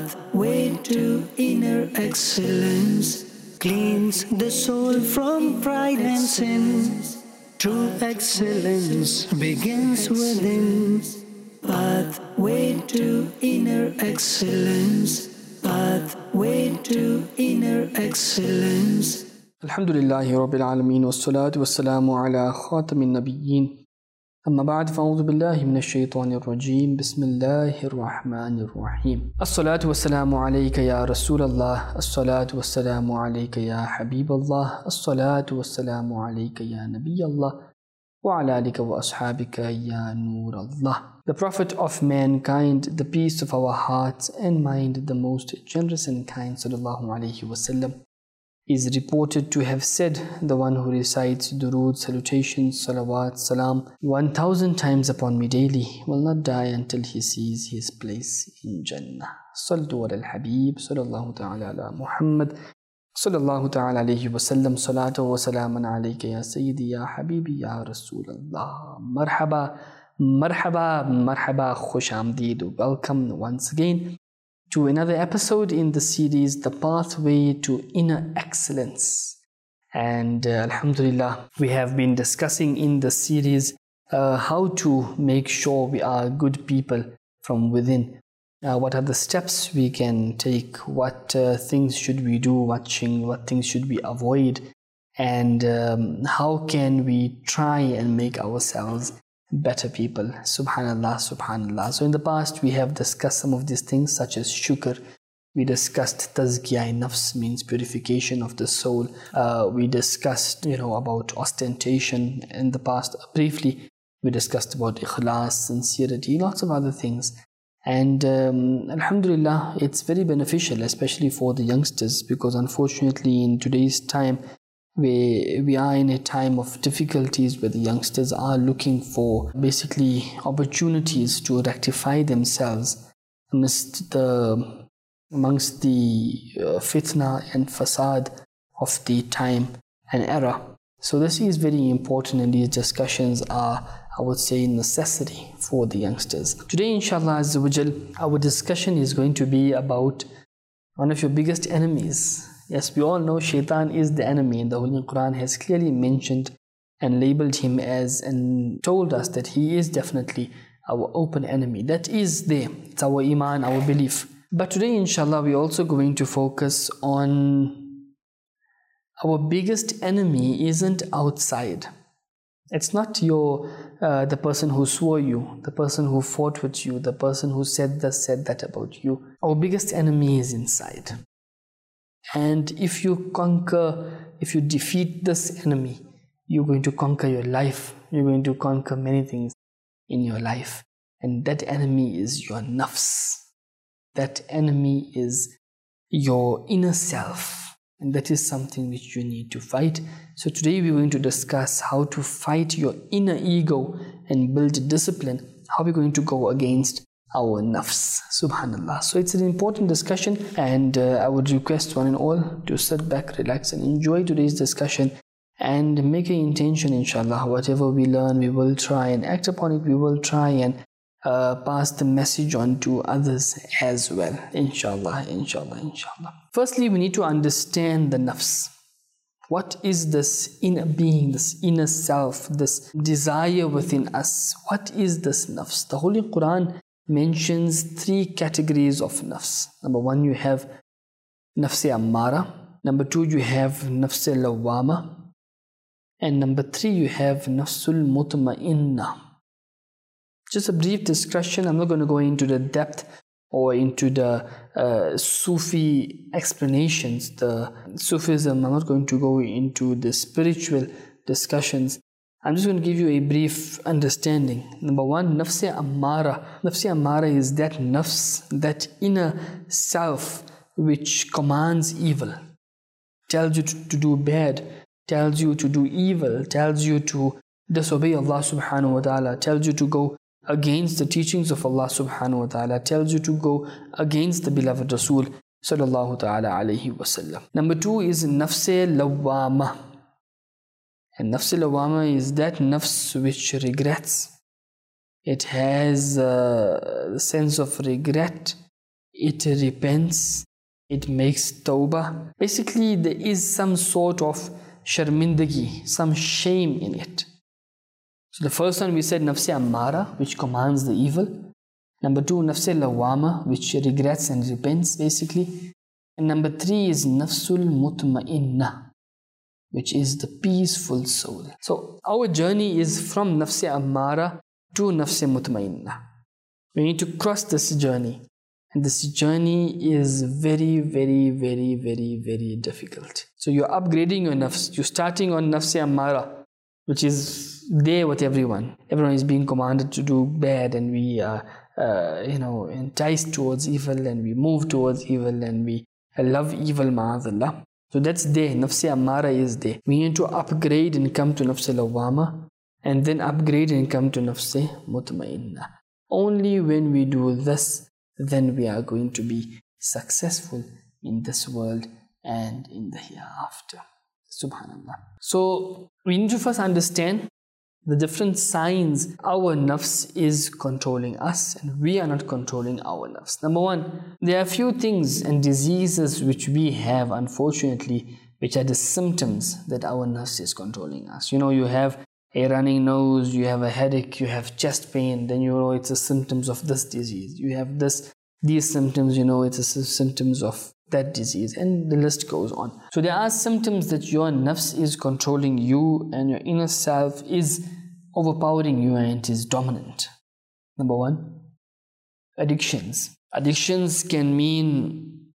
pathway to inner excellence, cleans the soul from pride and sin. True excellence begins within. Pathway to inner excellence, pathway to inner excellence. Alhamdulillahi Rabbil Alameen wassalatu wassalamu ala khatamin nabiyyin. Amma ba'd, fa'udhu billahi minash shaitanir rajim. Bismillahir rahmanir rahim. As-salatu wassalamu alayka ya Rasulallah. As-salatu wassalamu alayka ya Habiballah. As-salatu wassalamu alayka ya Nabiyallah. Wa ala alika wa ashabika ya Nurallah. The Prophet of mankind, the peace of our hearts and mind, the most generous and kind, sallallahu alayhi wasallam, is reported to have said, the one who recites durood, salutations, salawat, salam 1000 times upon me daily will not die until he sees his place in Jannah. Sallu ala al-Habib, sallallahu ta'ala ala Muhammad, sallallahu ta'ala alayhi wa sallam, salatu wa salaman alayka ya Sayyidi, ya Habibi, ya Rasulallah. Marhaba, marhaba, marhaba, khush amdeed. Welcome once again to another episode in the series, The Pathway to Inner Excellence. And Alhamdulillah, we have been discussing in the series how to make sure we are good people from within. What are the steps we can take? What things should we do? What things should we avoid? And how can we try and make ourselves better people? Subhanallah, subhanallah. So in the past we have discussed some of these things such as shukr. We discussed tazkiyah-i-nafs, means purification of the soul. We discussed about ostentation in the past briefly. We discussed about ikhlas, sincerity, lots of other things. And Alhamdulillah, it's very beneficial, especially for the youngsters, because unfortunately in today's time we are in a time of difficulties where the youngsters are looking for basically opportunities to rectify themselves amongst the fitna and fasad of the time and era. So this is very important, and these discussions are, I would say, necessary for the youngsters. Today, inshallah azza wa jal, our discussion is going to be about one of your biggest enemies. Yes, we all know Shaitan is the enemy, and the Holy Quran has clearly mentioned and labeled him as, and told us that he is definitely our open enemy. That is there. It's our iman, our belief. But today, inshallah, we're also going to focus on our biggest enemy isn't outside. It's not the person who swore you, the person who fought with you, the person who said this, said that about you. Our biggest enemy is inside. And if you defeat this enemy, you're going to conquer your life. You're going to conquer many things in your life. And that enemy is your nafs. That enemy is your inner self. And that is something which you need to fight. So today we're going to discuss how to fight your inner ego and build discipline. How we're going to go against our nafs. Subhanallah. So it's an important discussion, and I would request one and all to sit back, relax and enjoy today's discussion, and make an intention, inshallah. Whatever we learn, we will try and act upon it. We will try and pass the message on to others as well, inshallah, inshallah, inshallah. Firstly, we need to understand the nafs. What is this inner being, this inner self, this desire within us? What is this nafs? The Holy Quran mentions 3 categories of nafs. Number 1, you have nafs ammara. Number 2, you have nafs lawwama. And number 3, you have nafsul mutma'inna. Just a brief discussion. I'm not going to go into the depth or into the Sufi explanations, the Sufism. I'm not going to go into the spiritual discussions. I'm just going to give you a brief understanding. Number 1, nafs ammara. Nafs ammara is that nafs, that inner self which commands evil, tells you to do bad, tells you to do evil, tells you to disobey Allah subhanahu wa ta'ala, tells you to go against the teachings of Allah subhanahu wa ta'ala, tells you to go against the beloved Rasul sallallahu ta'ala alayhi wa sallam. Number 2 is nafs lawwama. And nafs lawwama is that nafs which regrets. It has a sense of regret it repents, it makes tawbah. Basically, there is some sort of sharmindagi, some shame in it. So the first one we said nafs ammara, which commands the evil. Number 2, nafs lawama, which regrets and repents basically. And number 3 is nafsul mutma'inna, which is the peaceful soul. So our journey is from nafs ammara to nafs mutma'inna. We need to cross this journey. And this journey is very, very, very, very, very difficult. So you're upgrading your nafs. You're starting on nafs ammara, which is there with everyone. Everyone is being commanded to do bad, and we are enticed towards evil, and we move towards evil, and we love evil, ma'azallah. So that's there. Nafs ammara is there. We need to upgrade and come to nafs lawama, and then upgrade and come to nafs mutma'inna. Only when we do this, then we are going to be successful in this world and in the hereafter. Subhanallah. So we need to first understand the different signs our nafs is controlling us, and we are not controlling our nafs. Number 1, there are a few things and diseases which we have, unfortunately, which are the symptoms that our nafs is controlling us. You have a running nose, you have a headache, you have chest pain, then it's the symptoms of this disease. You have these symptoms, it's the symptoms of that disease, and the list goes on. So there are symptoms that your nafs is controlling you, and your inner self is overpowering you, and it is dominant. Number 1, addictions. Addictions can mean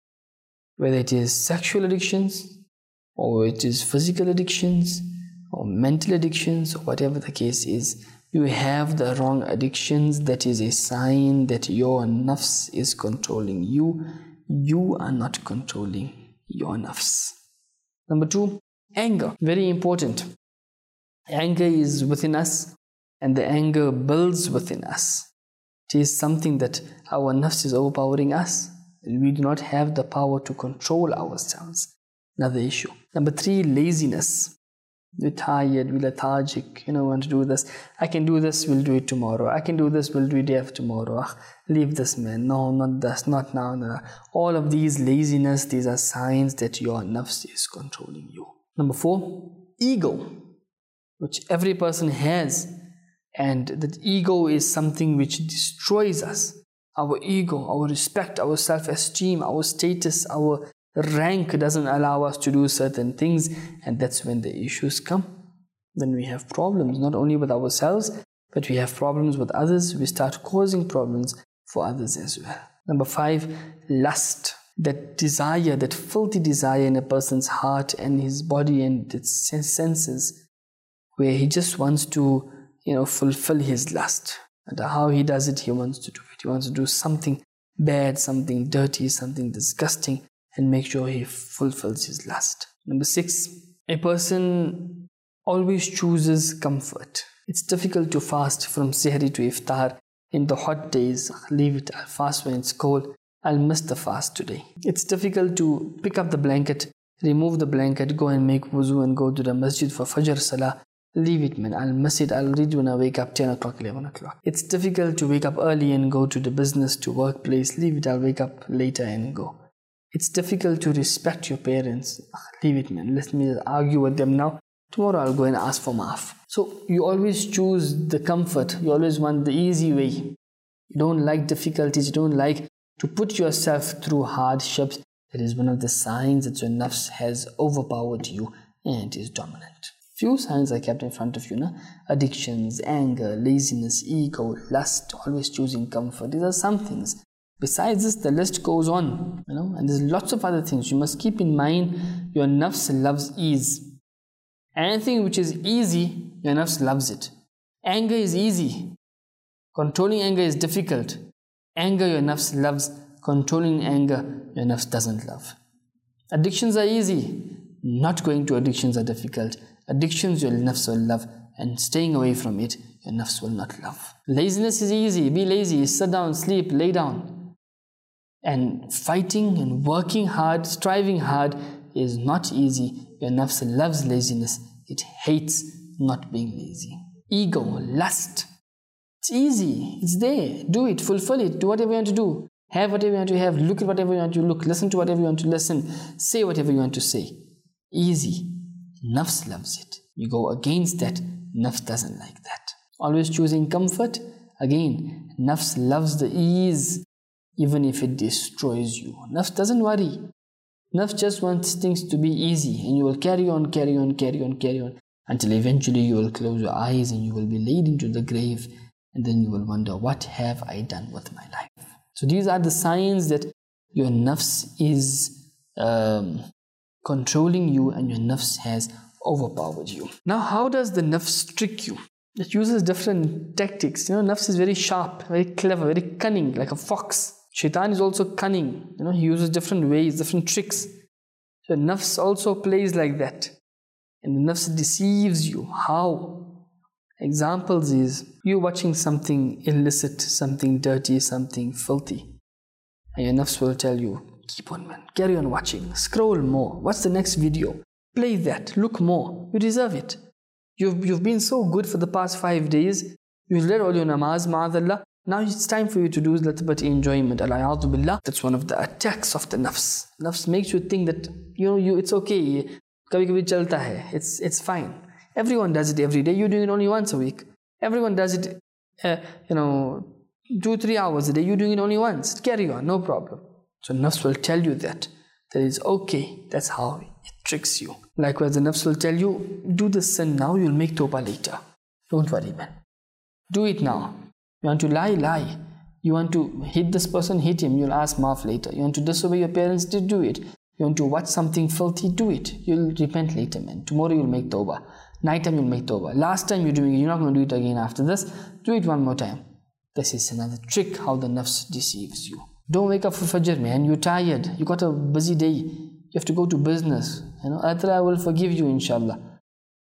whether it is sexual addictions, or it is physical addictions, or mental addictions, or whatever the case is. You have the wrong addictions. That is a sign that your nafs is controlling you. You are not controlling your nafs. Number 2, anger. Very important. Anger is within us, and the anger builds within us. It is something that our nafs is overpowering us, and we do not have the power to control ourselves. Another issue. Number 3, laziness. We're tired, we're lethargic, want to do this. I can do this, we'll do it tomorrow. I can do this, we'll do it day after tomorrow. Leave this, man. No, not this, not now. No. All of these laziness, these are signs that your nafs is controlling you. Number 4, ego, which every person has. And that ego is something which destroys us. Our ego, our respect, our self-esteem, our status, our rank doesn't allow us to do certain things, and that's when the issues come. Then we have problems, not only with ourselves, but we have problems with others. We start causing problems for others as well. Number 5, lust. That desire, that filthy desire in a person's heart and his body and its senses, where he just wants to, fulfill his lust. And how he does it, he wants to do it. He wants to do something bad, something dirty, something disgusting, and make sure he fulfills his lust. Number 6, a person always chooses comfort. It's difficult to fast from Sihri to Iftar in the hot days. Leave it, I'll fast when it's cold. I'll miss the fast today. It's difficult to pick up the blanket, remove the blanket, go and make wuzu and go to the masjid for Fajr Salah. Leave it, man. I'll miss it. I'll read when I wake up 10 o'clock, 11 o'clock. It's difficult to wake up early and go to the business, to workplace. Leave it. I'll wake up later and go. It's difficult to respect your parents. Leave it, man. Let me argue with them now. Tomorrow I'll go and ask for maaf. So you always choose the comfort. You always want the easy way. You don't like difficulties. You don't like to put yourself through hardships. That is one of the signs that your nafs has overpowered you and is dominant. Few signs I kept in front of you. Addictions, anger, laziness, ego, lust, always choosing comfort. These are some things. Besides this, the list goes on, and there's lots of other things. You must keep in mind your nafs loves ease. Anything which is easy, your nafs loves it. Anger is easy. Controlling anger is difficult. Anger your nafs loves. Controlling anger your nafs doesn't love. Addictions are easy. Not going to addictions are difficult. Addictions your nafs will love, and staying away from it, your nafs will not love. Laziness is easy. Be lazy. Sit down, sleep, lay down. And fighting and working hard, striving hard is not easy. Your nafs loves laziness. It hates not being lazy. Ego, lust. It's easy. It's there. Do it. Fulfill it. Do whatever you want to do. Have whatever you want to have, look at whatever you want to look, listen to whatever you want to listen, say whatever you want to say. Easy. Nafs loves it. You go against that, nafs doesn't like that. Always choosing comfort. Again, nafs loves the ease, even if it destroys you. Nafs doesn't worry. Nafs just wants things to be easy, and you will carry on, until eventually you will close your eyes and you will be laid into the grave, and then you will wonder, what have I done with my life? So these are the signs that your nafs is controlling you, and your nafs has overpowered you. Now, how does the nafs trick you? It uses different tactics. Nafs is very sharp, very clever, very cunning, like a fox. Shaitan is also cunning. He uses different ways, different tricks. So nafs also plays like that. And the nafs deceives you. How? Examples is, you watching something illicit, something dirty, something filthy. And your nafs will tell you, keep on, man, carry on watching, scroll more. What's the next video? Play that, look more. You deserve it. You've been so good for the past 5 days. You've read all your namaz, ma'adallah. Now it's time for you to do little bit enjoyment. Al-a'adhu billah. That's one of the attacks of the nafs. Nafs makes you think that, it's okay. Kabhi-kabhi chalta hai. It's fine. Everyone does it every day. You're doing it only once a week. Everyone does it, 2-3 hours a day. You're doing it only once. Carry on, no problem. So nafs will tell you that it's okay. That's how it tricks you. Likewise, the nafs will tell you, do the sin now, you'll make tawbah later. Don't worry, man. Do it now. You want to lie. You want to hit this person, hit him. You'll ask maaf later. You want to disobey your parents, do it. You want to watch something filthy, do it. You'll repent later, man. Tomorrow you'll make tawbah. Night time you'll make tawbah. Last time you're doing it, you're not going to do it again after this. Do it one more time. This is another trick how the nafs deceives you. Don't wake up for fajr, man. You're tired. You got a busy day. You have to go to business. Allah will forgive you, inshallah.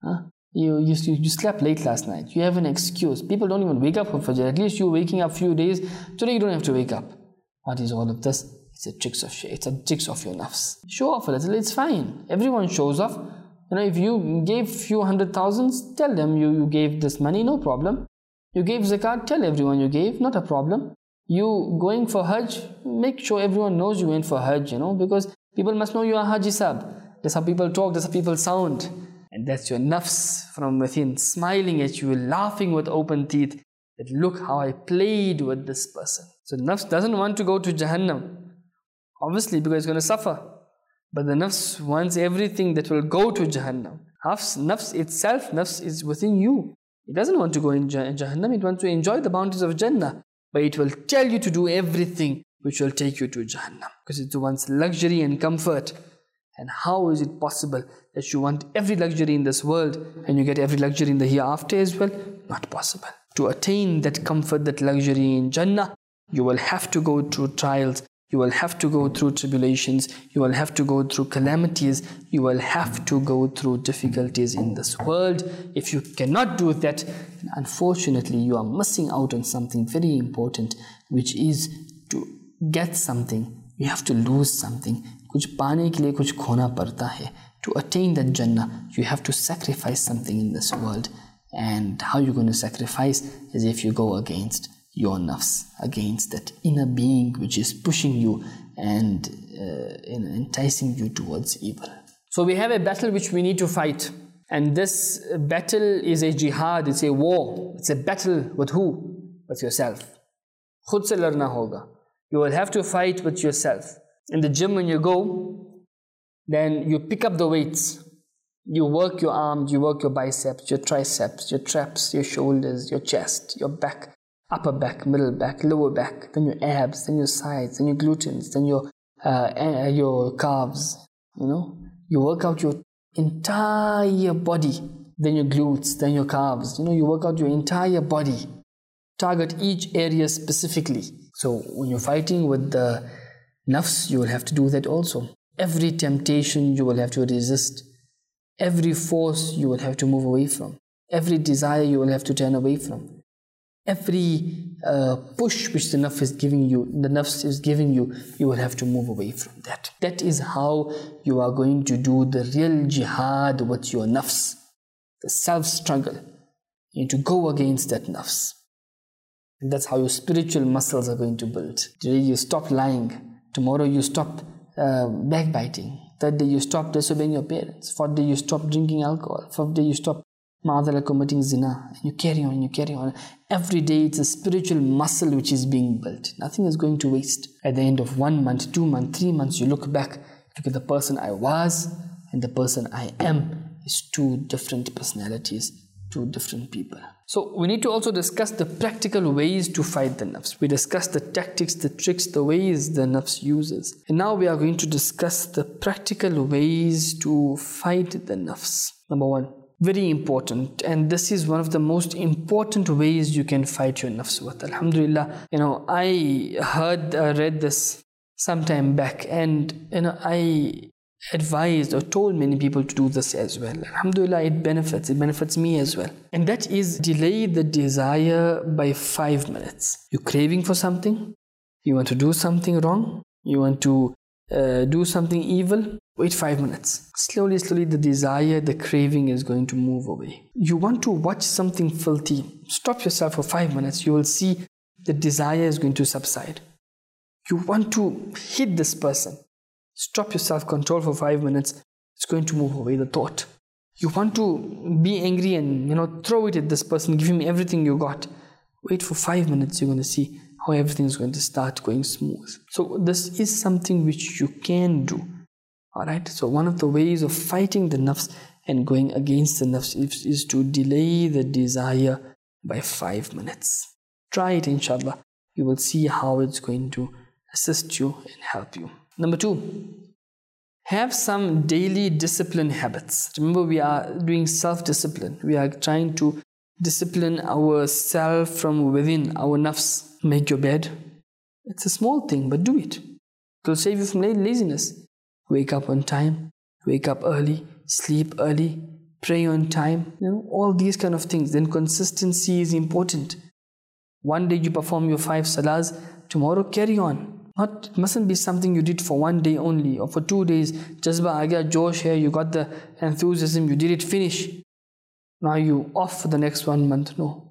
You slept late last night. You have an excuse. People don't even wake up for fajr. At least you're waking up few days. Today you don't have to wake up. What is all of this? It's a tricks of your nafs. Show off a little. It's fine. Everyone shows off. If you gave few 100,000s, tell them you gave this money, no problem. You gave zakat, tell everyone you gave, not a problem. You going for Hajj, make sure everyone knows you went for Hajj, because people must know you are Haji Sahib. That's how people talk, that's how people sound. And that's your nafs from within, smiling at you, laughing with open teeth. That look how I played with this person. So nafs doesn't want to go to Jahannam. Obviously, because it's going to suffer. But the nafs wants everything that will go to Jahannam. Nafs itself, nafs is within you. It doesn't want to go in Jahannam. It wants to enjoy the bounties of Jannah. But it will tell you to do everything which will take you to Jahannam. Because it wants luxury and comfort. And how is it possible that you want every luxury in this world and you get every luxury in the hereafter as well? Not possible. To attain that comfort, that luxury in Jannah, you will have to go through trials. You will have to go through tribulations. You will have to go through calamities. You will have to go through difficulties in this world. If you cannot do that, unfortunately, you are missing out on something very important, which is to get something. You have to lose something. कुछ पाने के लिए कुछ खोना पड़ता है. To attain that Jannah, you have to sacrifice something in this world. And how you're going to sacrifice is if you go against your nafs, against that inner being which is pushing you and enticing you towards evil. So we have a battle which we need to fight. And this battle is a jihad, it's a war. It's a battle with who? With yourself. Khud se larna hoga. You will have to fight with yourself. In the gym when you go, then you pick up the weights. You work your arms, you work your biceps, your triceps, your traps, your shoulders, your chest, your back, upper back, middle back, lower back, then your abs, then your sides, then your glutes, then your calves. You work out your entire body, then your glutes, then your calves. You work out your entire body. Target each area specifically. So when you're fighting with the nafs, you will have to do that also. Every temptation you will have to resist. Every force you will have to move away from. Every desire you will have to turn away from. Every push which the nafs is giving you, you will have to move away from that. That is how you are going to do the real jihad with your nafs. The self-struggle. You need to go against that nafs. And that's how your spiritual muscles are going to build. Today you stop lying. Tomorrow you stop backbiting. Third day you stop disobeying your parents. Fourth day you stop drinking alcohol. Fifth day you stop committing zina. And you carry on, you carry on. Every day it's a spiritual muscle which is being built. Nothing is going to waste. At the end of 1 month, 2 months, 3 months, you look back, look at the person I was and the person I am is two different personalities, two different people. So we need to also discuss the practical ways to fight the nafs. We discussed the tactics, the tricks, the ways the nafs uses. And now we are going to discuss the practical ways to fight the nafs. Number one, very important, and this is one of the most important ways you can fight your nafs with. Alhamdulillah, I read this some time back, and I advised or told many people to do this as well. Alhamdulillah, it benefits me as well. And that is delay the desire by 5 minutes. You're craving for something, you want to do something wrong, you want to do something evil, wait 5 minutes. Slowly, the desire, the craving is going to move away. You want to watch something filthy, stop yourself for 5 minutes. You will see the desire is going to subside. You want to hit this person, stop your self-control for 5 minutes. It's going to move away the thought. You want to be angry and throw it at this person, give him everything you got. Wait for 5 minutes, you're going to see how everything is going to start going smooth. So this is something which you can do. Alright, so one of the ways of fighting the nafs and going against the nafs is to delay the desire by 5 minutes. Try it, inshallah. You will see how it's going to assist you and help you. Number two, have some daily discipline habits. Remember, we are doing self-discipline. We are trying to discipline ourselves from within, our nafs. Make your bed. It's a small thing, but do it. It will save you from laziness. Wake up on time, wake up early, sleep early, pray on time, all these kind of things. Then consistency is important. One day you perform your 5 salahs, tomorrow carry on. It mustn't be something you did for 1 day only or for 2 days. Jazba aa gaya, josh hai, you got the enthusiasm, you did it, finish. Now you off for the next 1 month. No.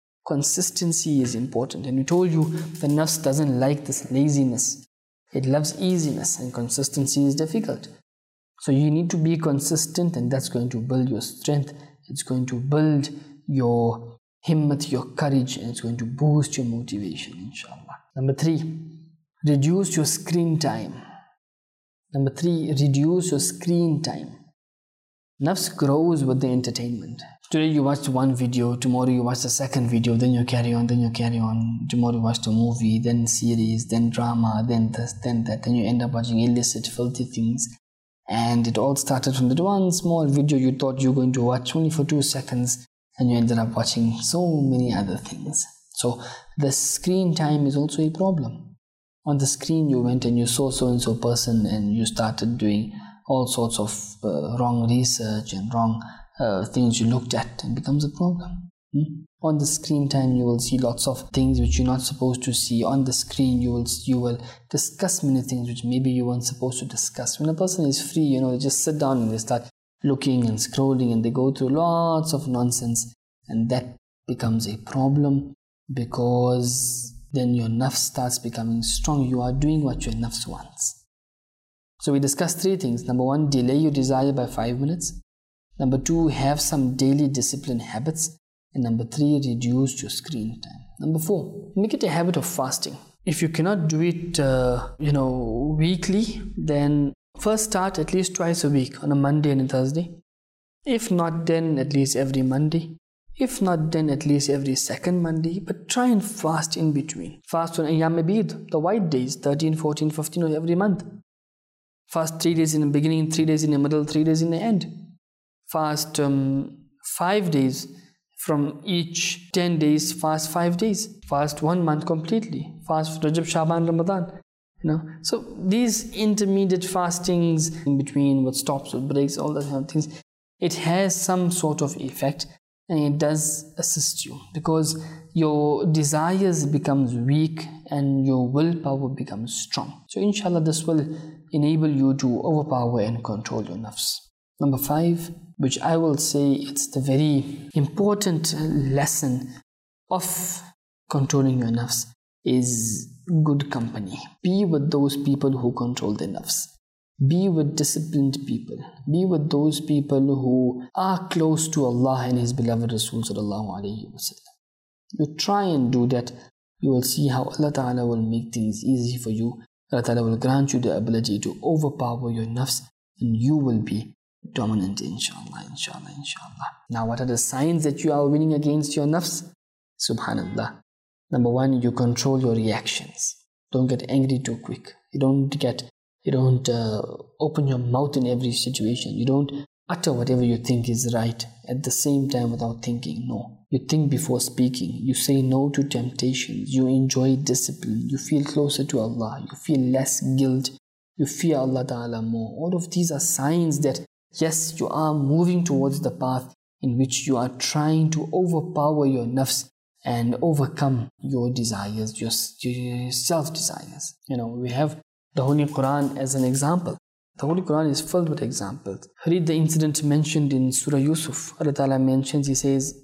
Consistency is important. And we told you the nafs doesn't like this laziness. It loves easiness, and consistency is difficult. So you need to be consistent, and that's going to build your strength. It's going to build your himmat, your courage, and it's going to boost your motivation, inshallah. Number 3, reduce your screen time. Number 3, reduce your screen time. Nafs grows with the entertainment. Today you watched one video, tomorrow you watch the second video, then you carry on, tomorrow you watch the movie, then series, then drama, then this, then that, then you end up watching illicit, filthy things. And it all started from that one small video you thought you were going to watch only for 2 seconds, and you ended up watching so many other things. So the screen time is also a problem. On the screen you went and you saw so-and-so person, and you started doing all sorts of wrong research and wrong things you looked at, and becomes a problem. On the screen time you will see lots of things which you're not supposed to see. On the screen you will discuss many things which maybe you weren't supposed to discuss. When a person is free, they just sit down and they start looking and scrolling, and they go through lots of nonsense, and that becomes a problem, because then your nafs starts becoming strong. You are doing what your nafs wants. So we discussed 3 things. Number 1, delay your desire by 5 minutes. Number 2, have some daily discipline habits. And number 3, reduce your screen time. Number 4, make it a habit of fasting. If you cannot do it, weekly, then first start at least twice a week, on a Monday and a Thursday. If not, then at least every Monday. If not, then at least every second Monday. But try and fast in between. Fast on Ayyam Bid, the white days, 13, 14, 15 of every month. Fast 3 days in the beginning, 3 days in the middle, 3 days in the end. Fast 5 days from each 10 days, fast 5 days. Fast 1 month completely. Fast Rajab, Shaban, Ramadan. So these intermediate fastings in between, with stops, with breaks, all that kind of things, it has some sort of effect, and it does assist you, because your desires becomes weak and your willpower becomes strong. So inshallah this will enable you to overpower and control your nafs. Number 5, which I will say it's the very important lesson of controlling your nafs is good company. Be with those people who control their nafs. Be with disciplined people. Be with those people who are close to Allah and His beloved Rasul sallallahu alaihi wasallam. You try and do that. You will see how Allah Ta'ala will make things easy for you. Allah Ta'ala will grant you the ability to overpower your nafs, and you will be dominant, inshallah, inshallah, inshallah. Now, what are the signs that you are winning against your nafs? Subhanallah. Number one, you control your reactions. Don't get angry too quick. You don't open your mouth in every situation. You don't utter whatever you think is right at the same time without thinking. No. You think before speaking. You say no to temptations. You enjoy discipline. You feel closer to Allah. You feel less guilt. You fear Allah Ta'ala more. All of these are signs that yes, you are moving towards the path in which you are trying to overpower your nafs and overcome your desires, your self-desires. We have the Holy Quran as an example. The Holy Quran is filled with examples. Read the incident mentioned in Surah Yusuf. Allah Ta'ala mentions, He says,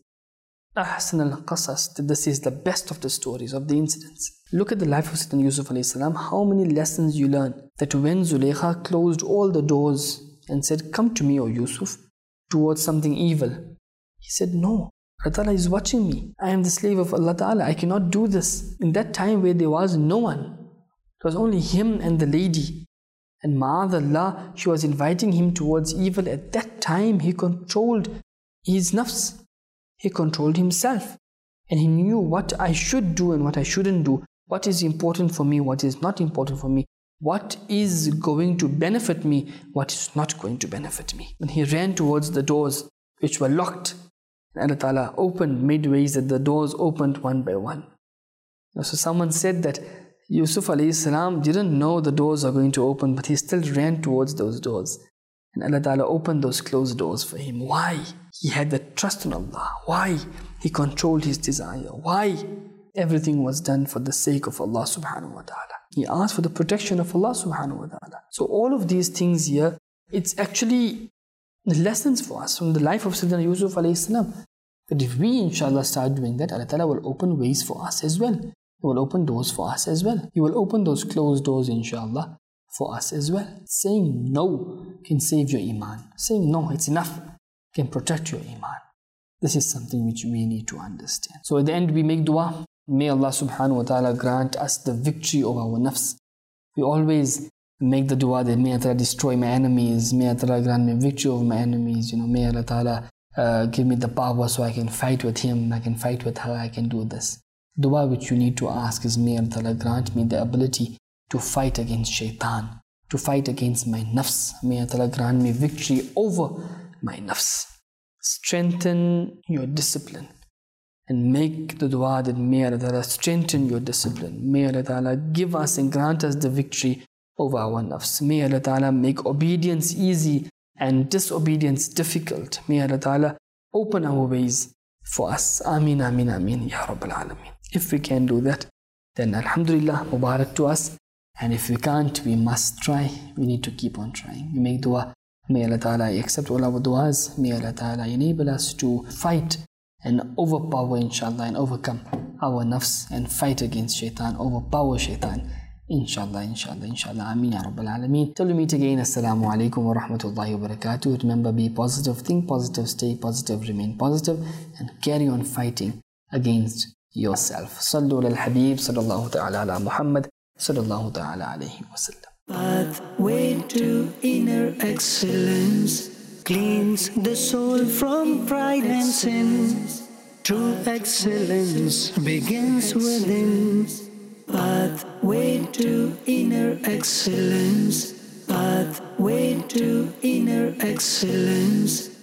Ahsan al-Qasas, that this is the best of the stories, of the incidents. Look at the life of Sayyidina Yusuf alayhi salam, how many lessons you learn. That when Zulaykha closed all the doors and said, come to me, O Yusuf, towards something evil, he said, no, Allah Ta'ala is watching me. I am the slave of Allah Ta'ala. I cannot do this. In that time where there was no one, it was only him and the lady. And ma'adallah, she was inviting him towards evil. At that time, he controlled his nafs. He controlled himself. And he knew what I should do and what I shouldn't do. What is important for me, what is not important for me. What is going to benefit me, what is not going to benefit me. And he ran towards the doors which were locked. And Allah Ta'ala opened, made ways that the doors opened one by one. So someone said that Yusuf alayhi salam didn't know the doors are going to open, but he still ran towards those doors. And Allah Ta'ala opened those closed doors for him. Why? He had the trust in Allah. Why? He controlled his desire. Why? Everything was done for the sake of Allah subhanahu wa ta'ala. He asked for the protection of Allah subhanahu wa ta'ala. So all of these things here, it's actually lessons for us from the life of Sayyidina Yusuf alayhi salam. That if we inshallah start doing that, Allah Ta'ala will open ways for us as well. He will open doors for us as well. He will open those closed doors inshallah for us as well. Saying no can save your iman. Saying no, it's enough, can protect your iman. This is something which we need to understand. So at the end we make dua. May Allah subhanahu wa ta'ala grant us the victory over our nafs. We always make the dua that may Allah destroy my enemies, may Allah grant me victory over my enemies, may Allah Ta'ala give me the power so I can fight with him, I can fight with her, I can do this. Dua which you need to ask is, may Allah Ta'ala grant me the ability to fight against shaitan, to fight against my nafs. May Allah Ta'ala grant me victory over my nafs. Strengthen your discipline. And make the dua that may Allah Ta'ala strengthen your discipline. May Allah Ta'ala give us and grant us the victory over our nafs. May Allah Ta'ala make obedience easy and disobedience difficult. May Allah Ta'ala open our ways for us. Ameen, ameen, ameen, Ya Rabbil Alameen. If we can do that, then Alhamdulillah, Mubarak to us. And if we can't, we must try. We need to keep on trying. We make dua. May Allah Ta'ala accept all our duas. May Allah Ta'ala enable us to fight and overpower inshallah and overcome our nafs and fight against shaitan, overpower shaitan. Inshallah, inshallah, inshallah. Ameen ya Rabbil Alameen. Till we meet again. Assalamu alaikum wa rahmatullahi wa barakatuh. Remember, be positive, think positive, stay positive, remain positive, and carry on fighting against yourself. Sallu ala al-Habib sallallahu ta'ala ala Muhammad sallallahu ta'ala alayhi wa sallam. Pathway to inner excellence cleans the soul from pride and sin. True excellence begins within. Pathway to inner excellence. Pathway to inner excellence.